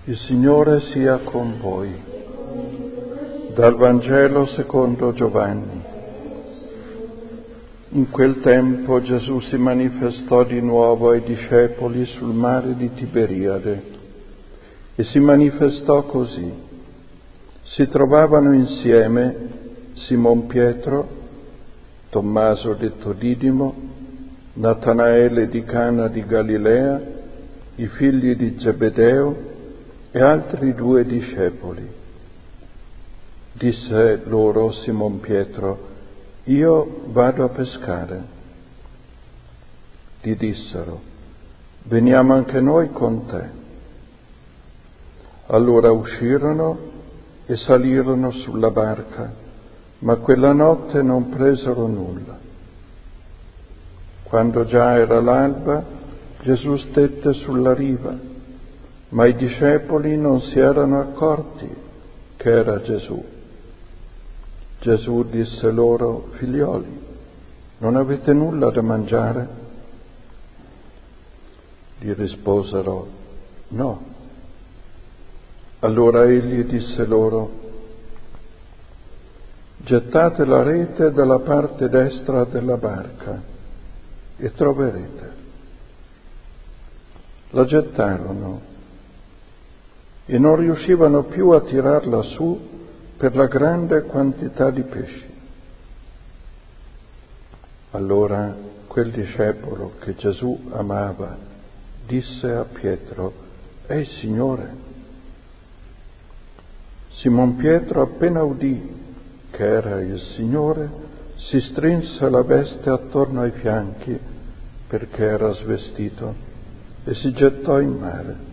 Il Signore sia con voi. Dal Vangelo secondo Giovanni. In quel tempo Gesù si manifestò di nuovo ai discepoli sul mare di Tiberiade e si manifestò così. Si trovavano insieme Simon Pietro, Tommaso detto Didimo, Natanaele di Cana di Galilea, i figli di Zebedeo e altri 2 discepoli. Disse loro Simon Pietro: io vado a pescare. Gli dissero: veniamo anche noi con te. Allora uscirono e salirono sulla barca, ma quella notte non presero nulla. Quando già era l'alba, Gesù stette sulla riva, ma i discepoli non si erano accorti che era Gesù. Gesù disse loro: figlioli, non avete nulla da mangiare? Gli risposero: no. Allora egli disse loro: gettate la rete dalla parte destra della barca e troverete. La gettarono e non riuscivano più a tirarla su per la grande quantità di pesci. Allora quel discepolo che Gesù amava disse a Pietro: è il Signore. Simon Pietro, appena udì che era il Signore, si strinse la veste attorno ai fianchi perché era svestito e si gettò in mare.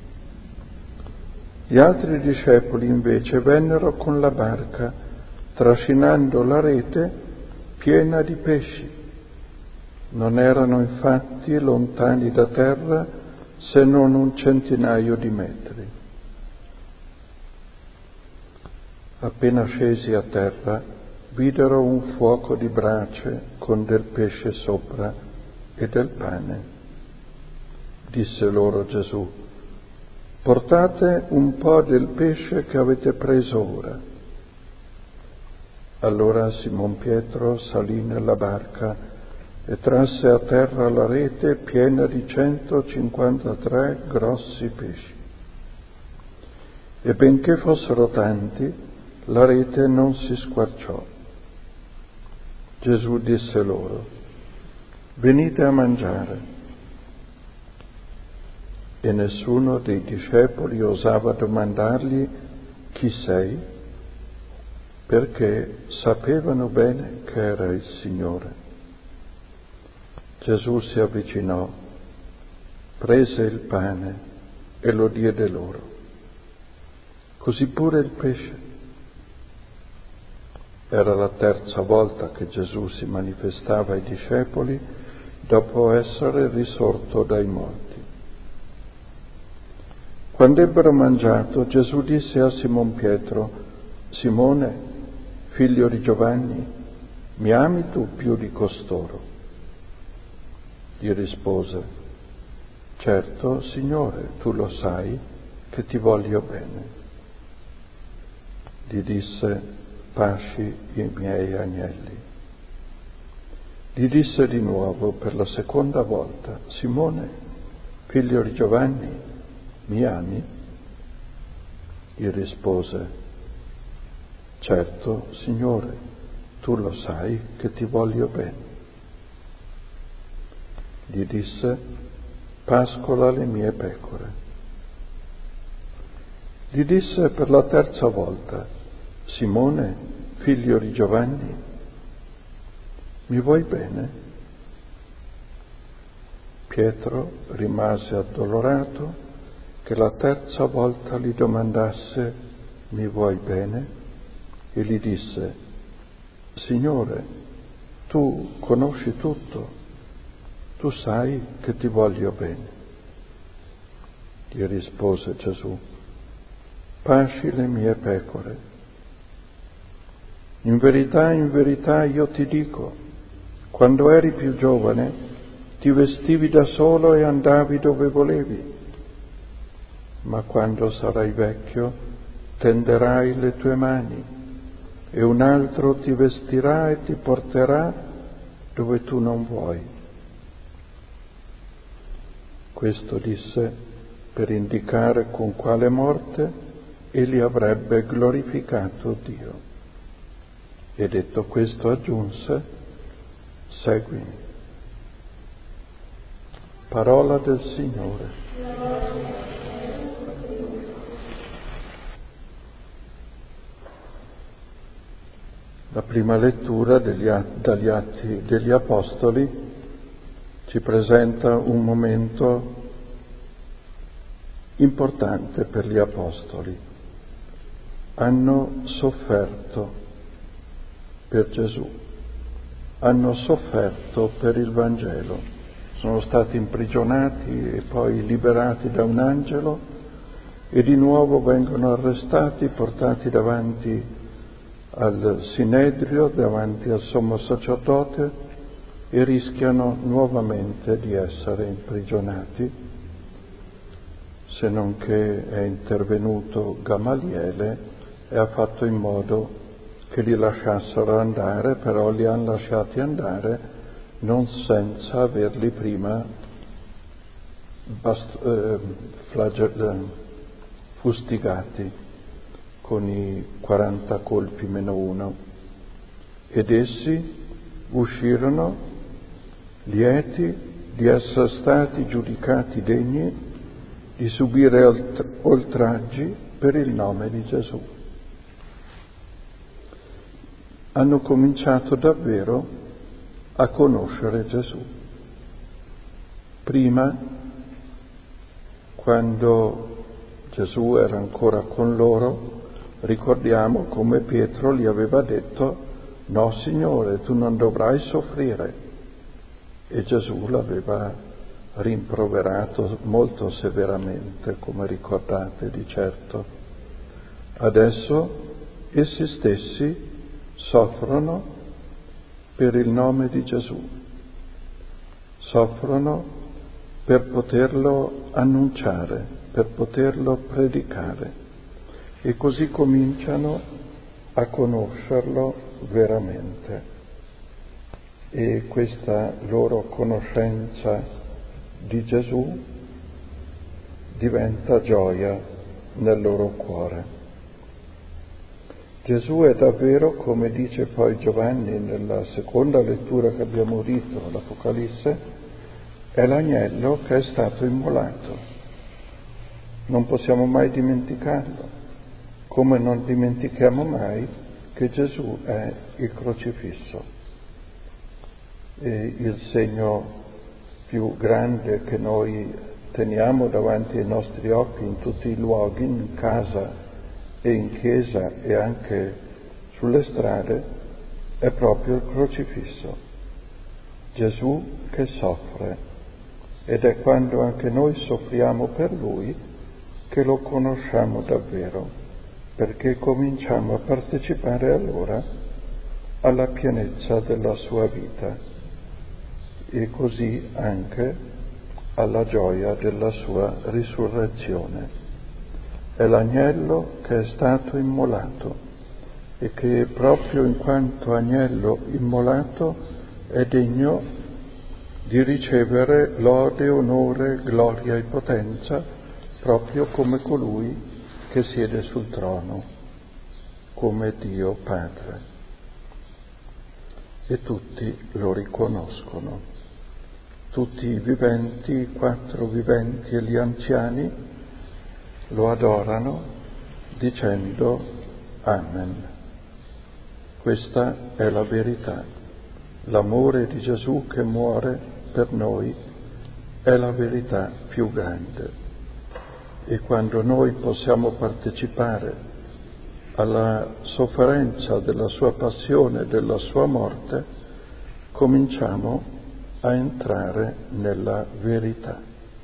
Gli altri discepoli invece vennero con la barca, trascinando la rete piena di pesci. Non erano infatti lontani da terra se non 100 metri. Appena scesi a terra, videro un fuoco di brace con del pesce sopra e del pane. Disse loro Gesù: portate un po' del pesce che avete preso ora. Allora Simon Pietro salì nella barca e trasse a terra la rete piena di 153 grossi pesci. E benché fossero tanti, la rete non si squarciò. Gesù disse loro: venite a mangiare. E nessuno dei discepoli osava domandargli: chi sei? Perché sapevano bene che era il Signore. Gesù si avvicinò, prese il pane e lo diede loro. Così pure il pesce. Era la 3ª volta che Gesù si manifestava ai discepoli dopo essere risorto dai morti. Quando ebbero mangiato, Gesù disse a Simon Pietro: Simone, figlio di Giovanni, mi ami tu più di costoro? Gli rispose: certo, Signore, tu lo sai che ti voglio bene. Gli disse: pasci i miei agnelli. Gli disse di nuovo per la 2ª volta: Simone, figlio di Giovanni, mi ami? Gli rispose: certo, Signore, tu lo sai che ti voglio bene. Gli disse: pascola le mie pecore. Gli disse per la 3ª volta: Simone, figlio di Giovanni, mi vuoi bene? Pietro rimase addolorato che la 3ª volta gli domandasse: mi vuoi bene? E gli disse: Signore, tu conosci tutto, tu sai che ti voglio bene. Gli rispose Gesù: pasci le mie pecore. In verità io ti dico, quando eri più giovane ti vestivi da solo e andavi dove volevi. ma quando sarai vecchio tenderai le tue mani e un altro ti vestirà e ti porterà dove tu non vuoi. Questo disse per indicare con quale morte egli avrebbe glorificato Dio. E detto questo aggiunse: seguimi. Parola del Signore. La prima lettura dagli Atti degli Apostoli ci presenta un momento importante per gli Apostoli. Hanno sofferto per Gesù, hanno sofferto per il Vangelo, sono stati imprigionati e poi liberati da un angelo e di nuovo vengono arrestati, portati davanti al Sinedrio, davanti al sommo sacerdote e rischiano nuovamente di essere imprigionati, se non che è intervenuto Gamaliele e ha fatto in modo che li lasciassero andare, però li hanno lasciati andare non senza averli prima fustigati con i 40 colpi meno uno, ed essi uscirono lieti di essere stati giudicati degni di subire oltraggi per il nome di Gesù. Hanno cominciato davvero a conoscere Gesù. Prima, quando Gesù era ancora con loro, ricordiamo come Pietro gli aveva detto: no, Signore, tu non dovrai soffrire. E Gesù l'aveva rimproverato molto severamente, come ricordate di certo. Adesso essi stessi soffrono per il nome di Gesù, soffrono per poterlo annunciare, per poterlo predicare. E così cominciano a conoscerlo veramente. E questa loro conoscenza di Gesù diventa gioia nel loro cuore. Gesù è davvero, come dice poi Giovanni nella seconda lettura che abbiamo udito, l'Apocalisse, è l'agnello che è stato immolato. Non possiamo mai dimenticarlo. Come non dimentichiamo mai che Gesù è il crocifisso. E il segno più grande che noi teniamo davanti ai nostri occhi in tutti i luoghi, in casa e in chiesa e anche sulle strade, è proprio il crocifisso. Gesù che soffre, ed è quando anche noi soffriamo per Lui che lo conosciamo davvero, perché cominciamo a partecipare allora alla pienezza della sua vita e così anche alla gioia della sua risurrezione. È l'agnello che è stato immolato e che proprio in quanto agnello immolato è degno di ricevere lode, onore, gloria e potenza proprio come colui che siede sul trono, come Dio Padre. E tutti lo riconoscono. Tutti i viventi, i 4 viventi e gli anziani lo adorano dicendo Amen. Questa è la verità. L'amore di Gesù che muore per noi è la verità più grande. E quando noi possiamo partecipare alla sofferenza della sua passione e della sua morte, cominciamo a entrare nella verità.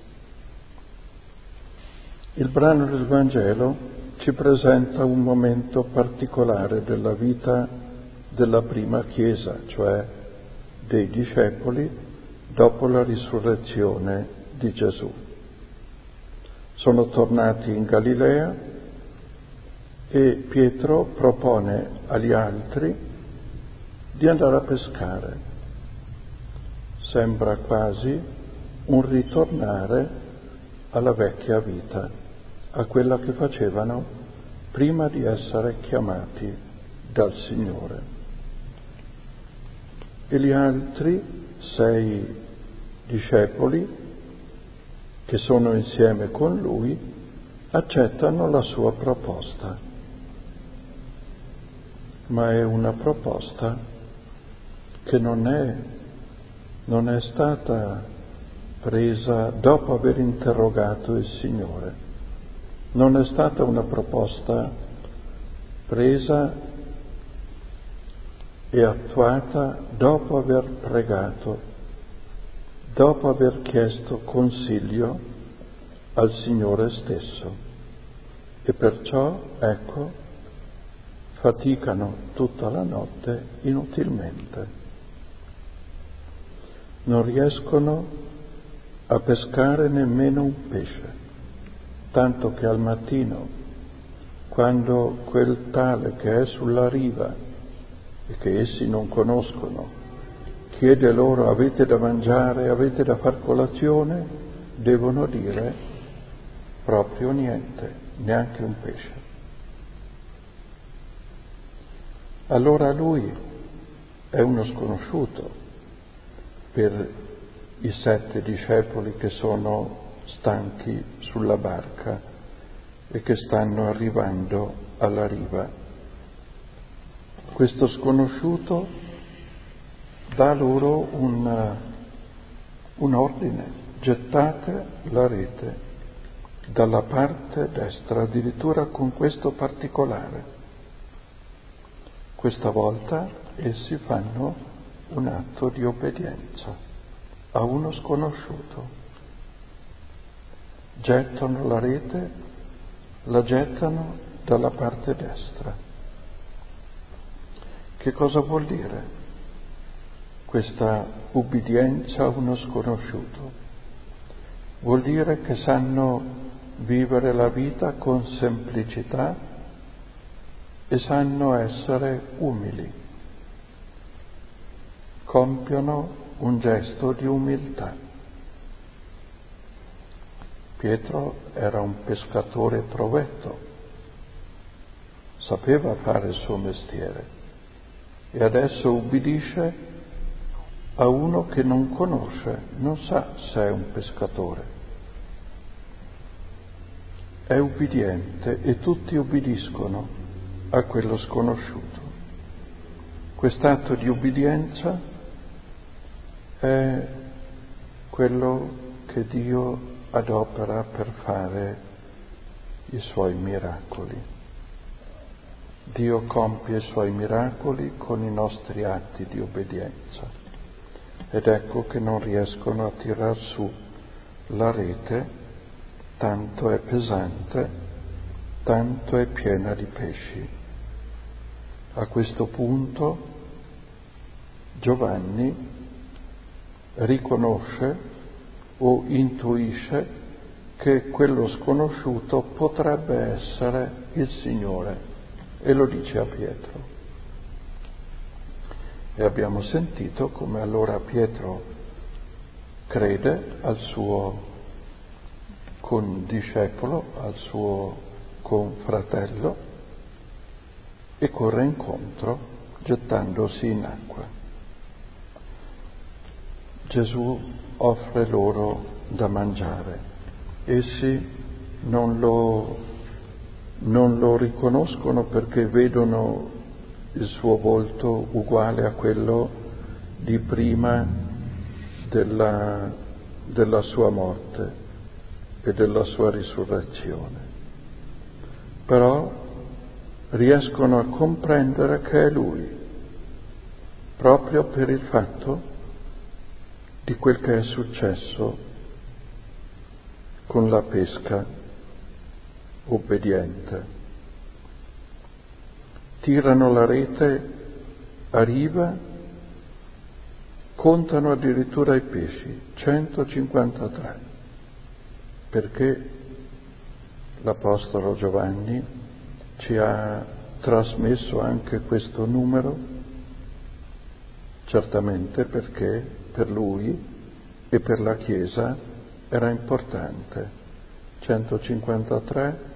Il brano del Vangelo ci presenta un momento particolare della vita della prima Chiesa, cioè dei discepoli dopo la risurrezione di Gesù. Sono tornati in Galilea e Pietro propone agli altri di andare a pescare. Sembra quasi un ritornare alla vecchia vita, a quella che facevano prima di essere chiamati dal Signore. E gli altri 6 discepoli che sono insieme con lui accettano la sua proposta, ma è una proposta che non è stata presa dopo aver interrogato il Signore, non è stata una proposta presa e attuata dopo aver pregato, dopo aver chiesto consiglio al Signore stesso. E perciò, ecco, faticano tutta la notte inutilmente. Non riescono a pescare nemmeno un pesce, tanto che al mattino, quando quel tale che è sulla riva e che essi non conoscono chiede loro: avete da mangiare, avete da far colazione? Devono dire proprio niente, neanche un pesce. Allora lui è uno sconosciuto per i 7 discepoli che sono stanchi sulla barca e che stanno arrivando alla riva. Questo sconosciuto dà loro un ordine: gettate la rete dalla parte destra, addirittura con questo particolare. Questa volta essi fanno un atto di obbedienza a uno sconosciuto. Gettano la rete, la gettano dalla parte destra. Che cosa vuol dire questa ubbidienza a uno sconosciuto? Vuol dire che sanno vivere la vita con semplicità e sanno essere umili. Compiono un gesto di umiltà. Pietro era un pescatore provetto, sapeva fare il suo mestiere e adesso ubbidisce a uno che non conosce, non sa se è un pescatore. È ubbidiente e tutti ubbidiscono a quello sconosciuto. Quest'atto di ubbidienza è quello che Dio adopera per fare i suoi miracoli. Dio compie i suoi miracoli con i nostri atti di obbedienza. Ed ecco che non riescono a tirar su la rete, tanto è pesante, tanto è piena di pesci. A questo punto Giovanni riconosce o intuisce che quello sconosciuto potrebbe essere il Signore e lo dice a Pietro. E abbiamo sentito come allora Pietro crede al suo condiscepolo, al suo confratello e corre incontro gettandosi in acqua. Gesù offre loro da mangiare. Essi non lo riconoscono perché vedono il suo volto uguale a quello di prima della sua morte e della sua risurrezione. Però riescono a comprendere che è Lui, proprio per il fatto di quel che è successo con la pesca obbediente. Tirano la rete a riva, contano addirittura i pesci, 153, perché l'Apostolo Giovanni ci ha trasmesso anche questo numero, certamente perché per lui e per la Chiesa era importante. 153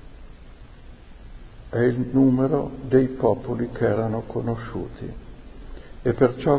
è il numero dei popoli che erano conosciuti e perciò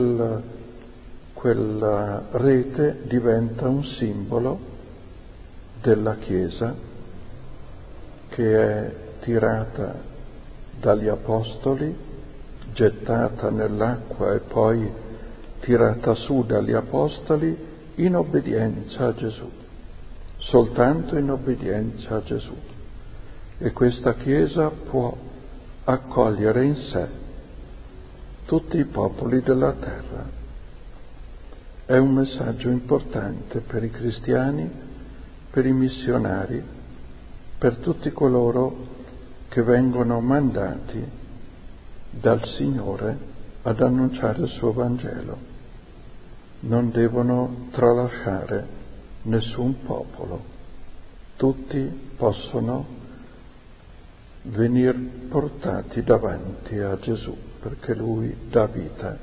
quella rete diventa un simbolo della Chiesa che è tirata dagli Apostoli, gettata nell'acqua e poi tirata su dagli Apostoli in obbedienza a Gesù, soltanto in obbedienza a Gesù. E questa Chiesa può accogliere in sé tutti i popoli della terra. È un messaggio importante per i cristiani, per i missionari, per tutti coloro che vengono mandati dal Signore ad annunciare il suo Vangelo. Non devono tralasciare nessun popolo. Tutti possono venir portati davanti a Gesù, perché Lui dà vita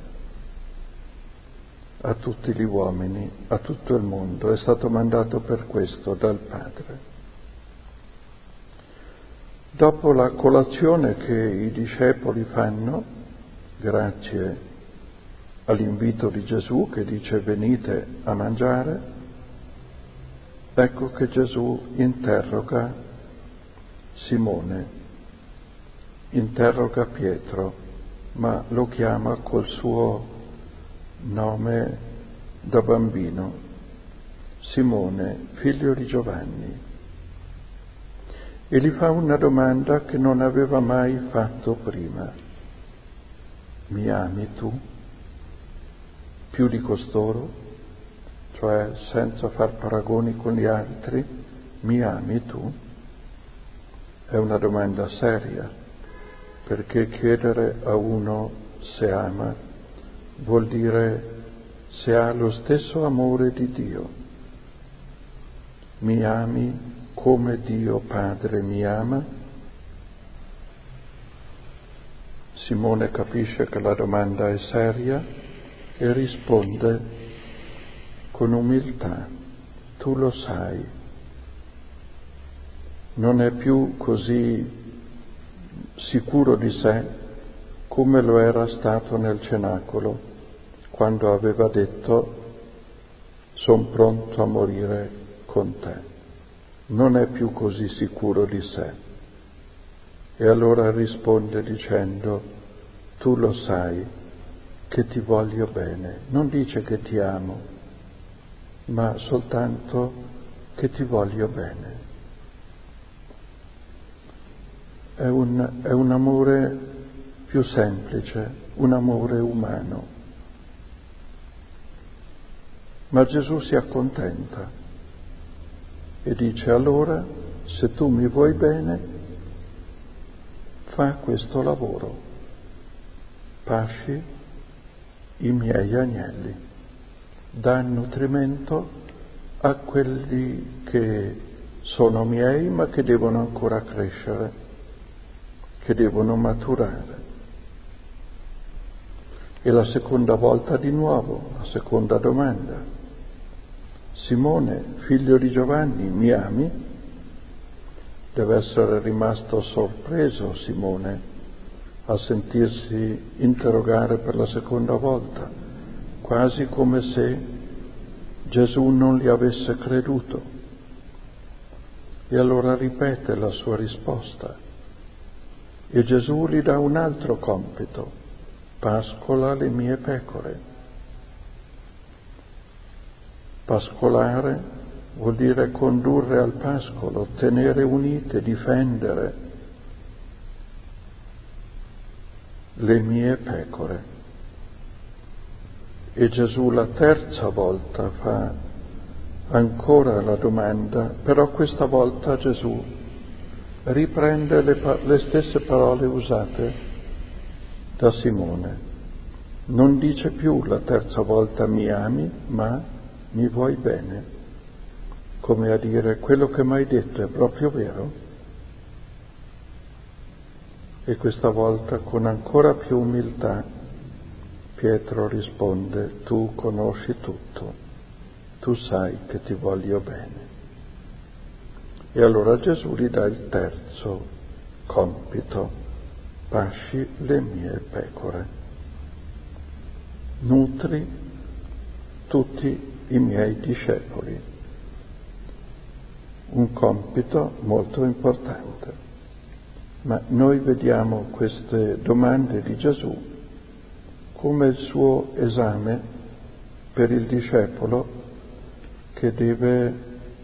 a tutti gli uomini, a tutto il mondo. È stato mandato per questo dal Padre. Dopo la colazione che i discepoli fanno, grazie all'invito di Gesù che dice venite a mangiare, ecco che Gesù interroga Simone, interroga Pietro, ma lo chiama col suo nome da bambino, Simone, figlio di Giovanni, e gli fa una domanda che non aveva mai fatto prima. Mi ami tu più di costoro? Cioè, senza far paragoni con gli altri, mi ami tu? È una domanda seria, perché chiedere a uno se ama vuol dire se ha lo stesso amore di Dio. Mi ami come Dio Padre mi ama? Simone capisce che la domanda è seria e risponde con umiltà: tu lo sai. Non è più così sicuro di sé come lo era stato nel cenacolo, quando aveva detto son pronto a morire con te. Non è più così sicuro di sé. E allora risponde dicendo: tu lo sai che ti voglio bene. Non dice che ti amo, ma soltanto che ti voglio bene. È un amore più semplice, un amore umano. Ma Gesù si accontenta e dice: allora, se tu mi vuoi bene, fa questo lavoro, pasci i miei agnelli, dà nutrimento a quelli che sono miei ma che devono ancora crescere, che devono maturare. E la seconda volta di nuovo, la seconda domanda: Simone, figlio di Giovanni, mi ami? Deve essere rimasto sorpreso Simone a sentirsi interrogare per la seconda volta, quasi come se Gesù non gli avesse creduto. E allora ripete la sua risposta e Gesù gli dà un altro compito: pascola le mie pecore. Pascolare vuol dire condurre al pascolo, tenere unite, difendere le mie pecore. E Gesù la terza volta fa ancora la domanda, però questa volta Gesù riprende le stesse parole usate da Simone. Non dice più la terza volta mi ami, ma mi vuoi bene. come a dire: quello che mi hai detto è proprio vero? E questa volta, con ancora più umiltà, Pietro risponde: tu conosci tutto, tu sai che ti voglio bene. E allora Gesù gli dà il terzo compito: pasci le mie pecore, nutri tutti i miei discepoli. Un compito molto importante. Ma noi vediamo queste domande di Gesù come il suo esame per il discepolo che deve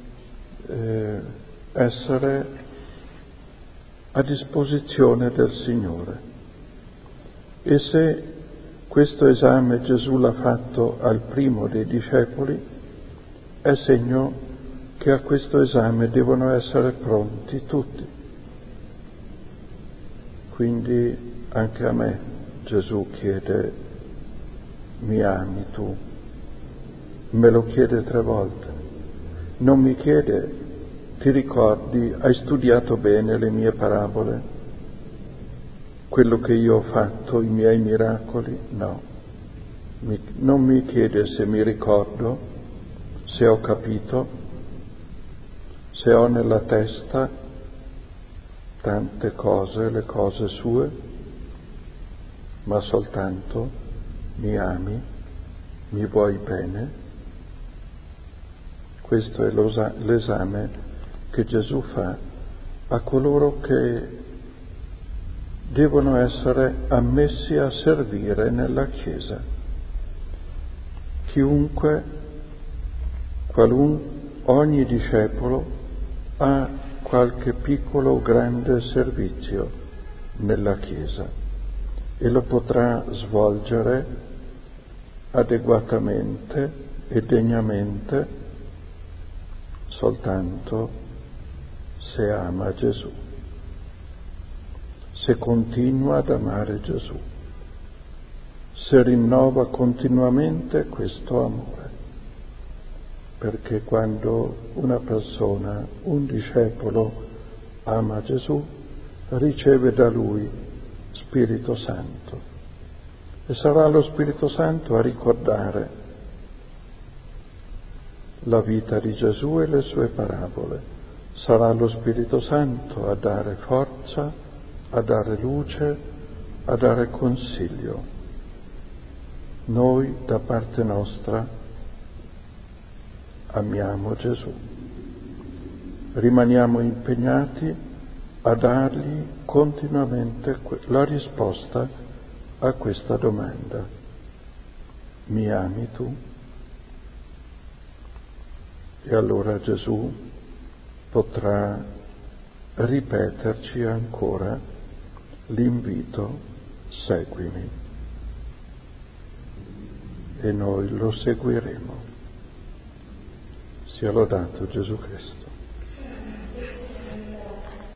essere a disposizione del Signore. E se questo esame Gesù l'ha fatto al primo dei discepoli, è segno che a questo esame devono essere pronti tutti. Quindi anche a me Gesù chiede: mi ami tu? Me lo chiede 3 volte. Non mi chiede: ti ricordi, hai studiato bene le mie parabole? Quello che io ho fatto, i miei miracoli? No. Non mi chiede se mi ricordo, se ho capito, se ho nella testa tante cose, le cose sue, ma soltanto: mi ami, mi vuoi bene? Questo è l'esame che Gesù fa a coloro che devono essere ammessi a servire nella Chiesa. Chiunque, ogni discepolo ha qualche piccolo o grande servizio nella Chiesa e lo potrà svolgere adeguatamente e degnamente soltanto se ama Gesù, se continua ad amare Gesù, se rinnova continuamente questo amore. Perché quando una persona, un discepolo, ama Gesù, riceve da Lui Spirito Santo. E sarà lo Spirito Santo a ricordare la vita di Gesù e le sue parabole. Sarà lo Spirito Santo a dare forza, a dare luce, a dare consiglio. Noi, da parte nostra, amiamo Gesù, rimaniamo impegnati a dargli continuamente la risposta a questa domanda: mi ami tu? E allora Gesù potrà ripeterci ancora l'invito: seguimi, e noi lo seguiremo. Sia lodato Gesù Cristo.